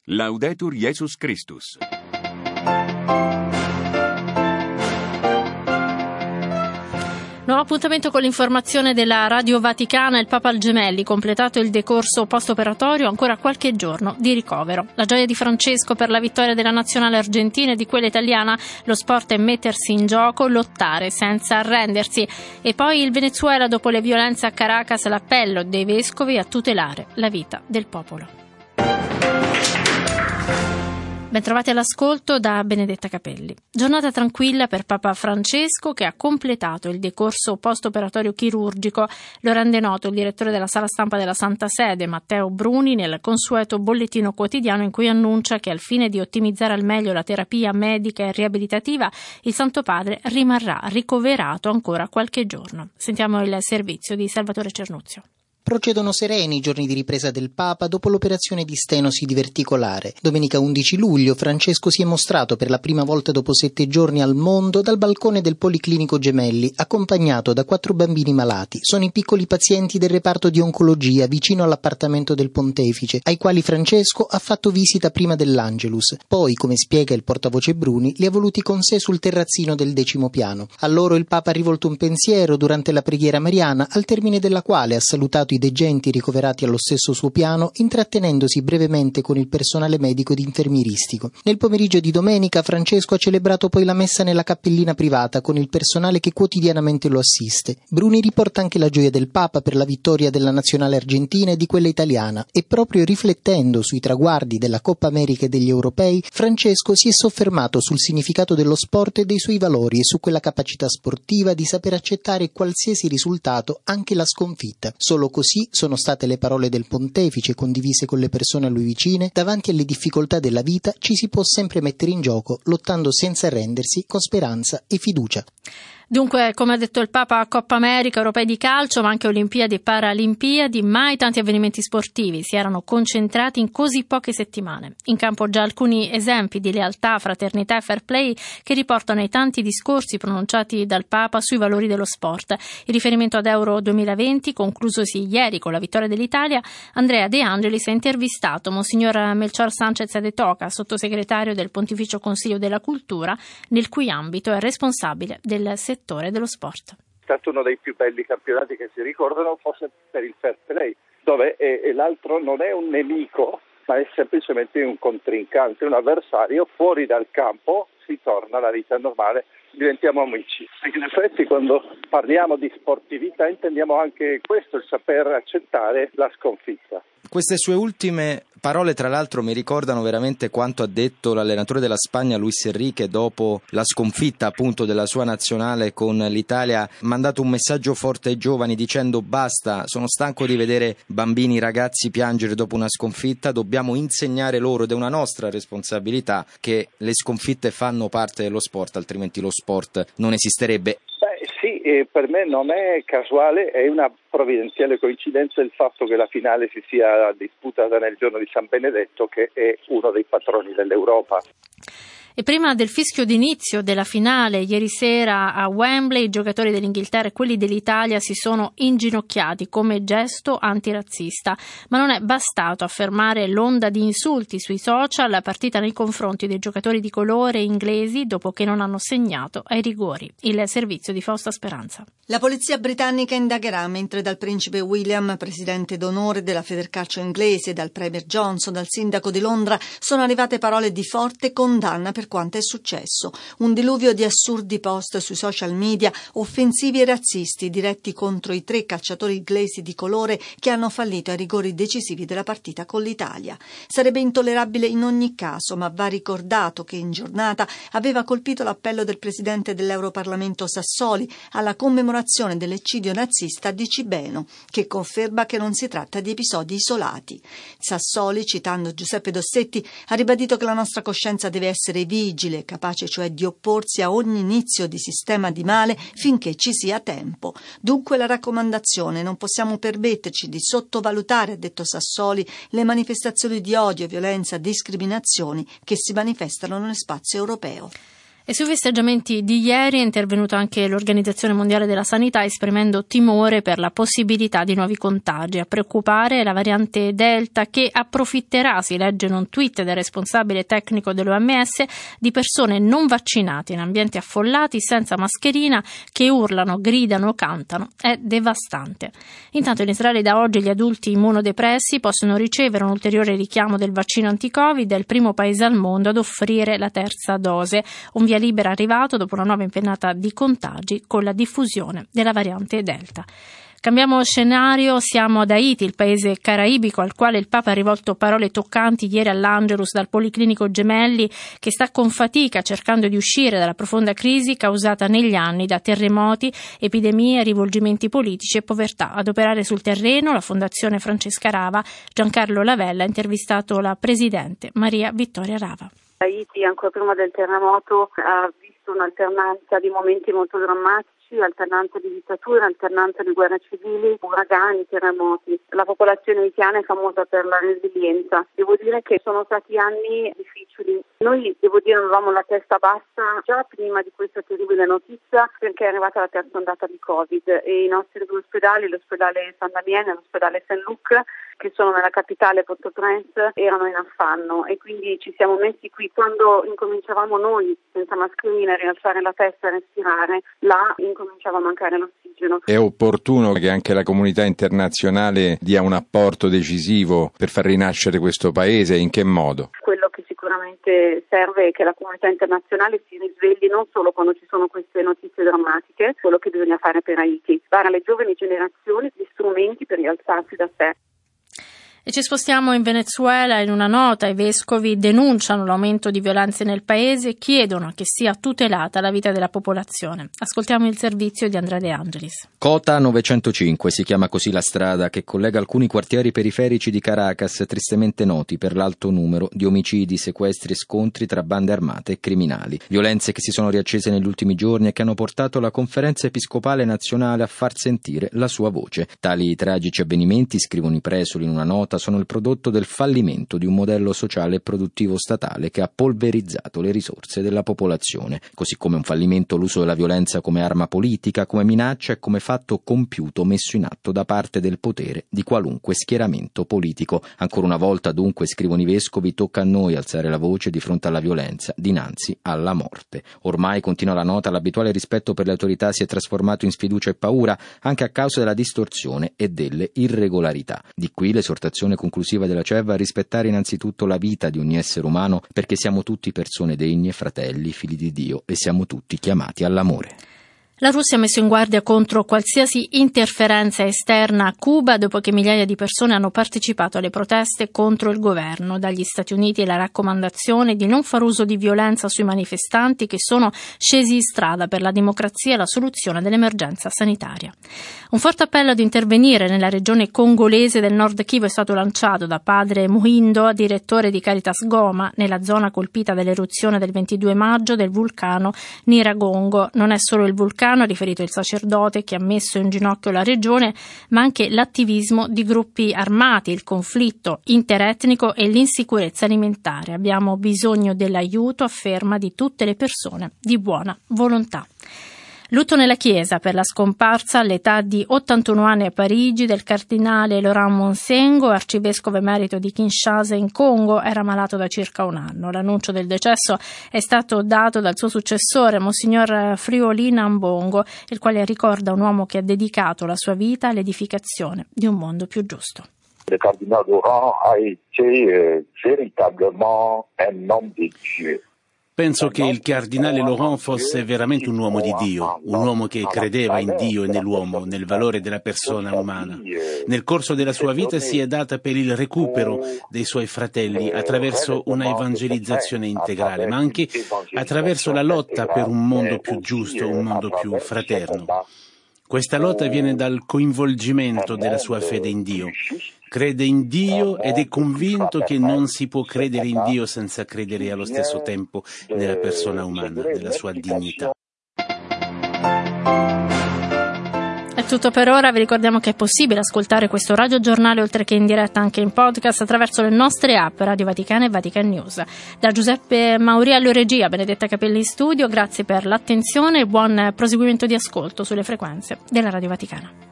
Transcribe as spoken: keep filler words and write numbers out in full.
Laudetur Jesus Christus. Nuovo appuntamento con l'informazione della Radio Vaticana. Il Papa al Gemelli, completato il decorso post-operatorio, ancora qualche giorno di ricovero. La gioia di Francesco per la vittoria della nazionale argentina e di quella italiana. Lo sport è mettersi in gioco, lottare senza arrendersi. E poi il Venezuela, dopo le violenze a Caracas, l'appello dei vescovi a tutelare la vita del popolo. Bentrovati all'ascolto da Benedetta Capelli. Giornata tranquilla per Papa Francesco, che ha completato il decorso post-operatorio chirurgico. Lo rende noto il direttore della sala stampa della Santa Sede, Matteo Bruni, nel consueto bollettino quotidiano in cui annuncia che al fine di ottimizzare al meglio la terapia medica e riabilitativa, il Santo Padre rimarrà ricoverato ancora qualche giorno. Sentiamo il servizio di Salvatore Cernuzio. Procedono sereni i giorni di ripresa del Papa dopo l'operazione di stenosi diverticolare. Domenica undici luglio Francesco si è mostrato per la prima volta dopo sette giorni al mondo dal balcone del Policlinico Gemelli, accompagnato da quattro bambini malati. Sono i piccoli pazienti del reparto di oncologia vicino all'appartamento del Pontefice, ai quali Francesco ha fatto visita prima dell'Angelus. Poi, come spiega il portavoce Bruni, li ha voluti con sé sul terrazzino del decimo piano. A loro il Papa ha rivolto un pensiero durante la preghiera mariana, al termine della quale ha salutato i degenti ricoverati allo stesso suo piano, intrattenendosi brevemente con il personale medico ed infermieristico. Nel pomeriggio di domenica Francesco ha celebrato poi la messa nella cappellina privata con il personale che quotidianamente lo assiste. Bruni riporta anche la gioia del Papa per la vittoria della nazionale argentina e di quella italiana, e proprio riflettendo sui traguardi della Coppa America e degli europei, Francesco si è soffermato sul significato dello sport e dei suoi valori e su quella capacità sportiva di saper accettare qualsiasi risultato, anche la sconfitta. Solo così Così sono state le parole del Pontefice, condivise con le persone a lui vicine: davanti alle difficoltà della vita ci si può sempre mettere in gioco, lottando senza arrendersi, con speranza e fiducia. Dunque, come ha detto il Papa, Coppa America, Europei di calcio, ma anche Olimpiadi e Paralimpiadi, mai tanti avvenimenti sportivi si erano concentrati in così poche settimane. In campo già alcuni esempi di lealtà, fraternità e fair play che riportano ai tanti discorsi pronunciati dal Papa sui valori dello sport. Il riferimento ad Euro duemilaventi, conclusosi ieri con la vittoria dell'Italia, Andrea De Angelis ha intervistato Monsignor Melchor Sánchez de Toca, sottosegretario del Pontificio Consiglio della Cultura, nel cui ambito è responsabile del settore dello sport. È stato uno dei più belli campionati che si ricordano, forse per il fair play, dove è, e l'altro non è un nemico, ma è semplicemente un contrincante, un avversario. Fuori dal campo si torna alla vita normale, diventiamo amici. Perché in effetti quando parliamo di sportività intendiamo anche questo, il saper accettare la sconfitta. Queste sue ultime parole, tra l'altro, mi ricordano veramente quanto ha detto l'allenatore della Spagna Luis Enrique dopo la sconfitta appunto della sua nazionale con l'Italia. Ha mandato un messaggio forte ai giovani dicendo: basta, sono stanco di vedere bambini, ragazzi piangere dopo una sconfitta, dobbiamo insegnare loro, ed è una nostra responsabilità, che le sconfitte fanno parte dello sport, altrimenti lo sport non esisterebbe. Beh, sì, eh, per me non è casuale, è una provvidenziale coincidenza il fatto che la finale si sia disputata nel giorno di San Benedetto, che è uno dei patroni dell'Europa. E prima del fischio d'inizio della finale, ieri sera a Wembley, i giocatori dell'Inghilterra e quelli dell'Italia si sono inginocchiati come gesto antirazzista. Ma non è bastato a fermare l'onda di insulti sui social, la partita nei confronti dei giocatori di colore inglesi dopo che non hanno segnato ai rigori. Il servizio di Fausta Speranza. La polizia britannica indagherà mentre dal principe William, presidente d'onore della Federcalcio inglese, dal premier Johnson, dal sindaco di Londra, sono arrivate parole di forte condanna per quanto è successo. Un diluvio di assurdi post sui social media, offensivi e razzisti diretti contro i tre calciatori inglesi di colore che hanno fallito ai rigori decisivi della partita con l'Italia. Sarebbe intollerabile in ogni caso, ma va ricordato che in giornata aveva colpito l'appello del presidente dell'Europarlamento Sassoli alla commemorazione dell'eccidio nazista di Cibeno, che conferma che non si tratta di episodi isolati. Sassoli, citando Giuseppe Dossetti, ha ribadito che la nostra coscienza deve essere vigile, capace cioè di opporsi a ogni inizio di sistema di male finché ci sia tempo. Dunque la raccomandazione: non possiamo permetterci di sottovalutare, ha detto Sassoli, le manifestazioni di odio, violenza, discriminazioni che si manifestano nello spazio europeo. E sui festeggiamenti di ieri è intervenuta anche l'Organizzazione Mondiale della Sanità, esprimendo timore per la possibilità di nuovi contagi. A preoccupare è la variante Delta, che approfitterà, si legge in un tweet del responsabile tecnico dell'O M S, di persone non vaccinate in ambienti affollati, senza mascherina, che urlano, gridano, cantano. È devastante. Intanto in Israele da oggi gli adulti immunodepressi possono ricevere un ulteriore richiamo del vaccino anti-Covid. È il primo paese al mondo ad offrire la terza dose. Un via libera arrivato dopo una nuova impennata di contagi con la diffusione della variante Delta. Cambiamo scenario, siamo ad Haiti, il paese caraibico al quale il Papa ha rivolto parole toccanti ieri all'Angelus dal Policlinico Gemelli, che sta con fatica cercando di uscire dalla profonda crisi causata negli anni da terremoti, epidemie, rivolgimenti politici e povertà. Ad operare sul terreno la Fondazione Francesca Rava. Giancarlo Lavella ha intervistato la presidente Maria Vittoria Rava. Haiti, ancora prima del terremoto, ha visto un'alternanza di momenti molto drammatici, alternanza di dittature, alternanza di guerre civili, uragani, terremoti. La popolazione haitiana è famosa per la resilienza. Devo dire che sono stati anni difficili. Noi, devo dire, avevamo la testa bassa già prima di questa terribile notizia, perché è arrivata la terza ondata di Covid e i nostri due ospedali, l'ospedale San Damien e l'ospedale Saint-Luc, che sono nella capitale Port-au-Prince, erano in affanno, e quindi ci siamo messi qui. Quando incominciavamo noi senza mascherina a rialzare la testa e respirare, là incominciava a mancare l'ossigeno. È opportuno che anche la comunità internazionale dia un apporto decisivo per far rinascere questo paese. In che modo? Quello che sicuramente serve è che la comunità internazionale si risvegli non solo quando ci sono queste notizie drammatiche, quello che bisogna fare per Haiti, dare alle giovani generazioni gli strumenti per rialzarsi da sé. E ci spostiamo in Venezuela. In una nota i vescovi denunciano l'aumento di violenze nel paese e chiedono che sia tutelata la vita della popolazione. Ascoltiamo il servizio di Andrea De Angelis. Cota novecentocinque si chiama così la strada che collega alcuni quartieri periferici di Caracas, tristemente noti per l'alto numero di omicidi, sequestri e scontri tra bande armate e criminali. Violenze che si sono riaccese negli ultimi giorni e che hanno portato la Conferenza Episcopale Nazionale a far sentire la sua voce. Tali tragici avvenimenti, scrivono i presoli in una nota, sono il prodotto del fallimento di un modello sociale e produttivo statale che ha polverizzato le risorse della popolazione, così come un fallimento l'uso della violenza come arma politica, come minaccia e come fatto compiuto messo in atto da parte del potere di qualunque schieramento politico. Ancora una volta, dunque, scrivono i vescovi, tocca a noi alzare la voce di fronte alla violenza, dinanzi alla morte. Ormai, continua la nota, l'abituale rispetto per le autorità si è trasformato in sfiducia e paura, anche a causa della distorsione e delle irregolarità. Di qui l'esortazione conclusiva della C E V a rispettare innanzitutto la vita di ogni essere umano, perché siamo tutti persone degne, fratelli, figli di Dio, e siamo tutti chiamati all'amore. La Russia ha messo in guardia contro qualsiasi interferenza esterna a Cuba dopo che migliaia di persone hanno partecipato alle proteste contro il governo. Dagli Stati Uniti la raccomandazione di non far uso di violenza sui manifestanti che sono scesi in strada per la democrazia e la soluzione dell'emergenza sanitaria. Un forte appello ad intervenire nella regione congolese del Nord Kivu è stato lanciato da padre Muhindo, direttore di Caritas Goma, nella zona colpita dall'eruzione del ventidue maggio del vulcano Nyiragongo. Non è solo il vulcano, ha riferito il sacerdote, che ha messo in ginocchio la regione, ma anche l'attivismo di gruppi armati, il conflitto interetnico e l'insicurezza alimentare. Abbiamo bisogno dell'aiuto, afferma, di tutte le persone di buona volontà. Lutto nella Chiesa per la scomparsa all'età di ottantuno anni a Parigi del cardinale Laurent Monsengo, arcivescovo emerito di Kinshasa in Congo. Era malato da circa un anno. L'annuncio del decesso è stato dato dal suo successore, Monsignor Friolin Ambongo, il quale ricorda un uomo che ha dedicato la sua vita all'edificazione di un mondo più giusto. Le cardinale Laurent a été euh, véritablement un homme de Dieu. Penso che il cardinale Laurent fosse veramente un uomo di Dio, un uomo che credeva in Dio e nell'uomo, nel valore della persona umana. Nel corso della sua vita si è data per il recupero dei suoi fratelli attraverso una evangelizzazione integrale, ma anche attraverso la lotta per un mondo più giusto, un mondo più fraterno. Questa lotta viene dal coinvolgimento della sua fede in Dio. Crede in Dio ed è convinto che non si può credere in Dio senza credere allo stesso tempo nella persona umana, nella sua dignità. È tutto per ora, vi ricordiamo che è possibile ascoltare questo radiogiornale oltre che in diretta anche in podcast attraverso le nostre app Radio Vaticana e Vatican News. Da Giuseppe Mauriello regia, Benedetta Capelli in studio, grazie per l'attenzione e buon proseguimento di ascolto sulle frequenze della Radio Vaticana.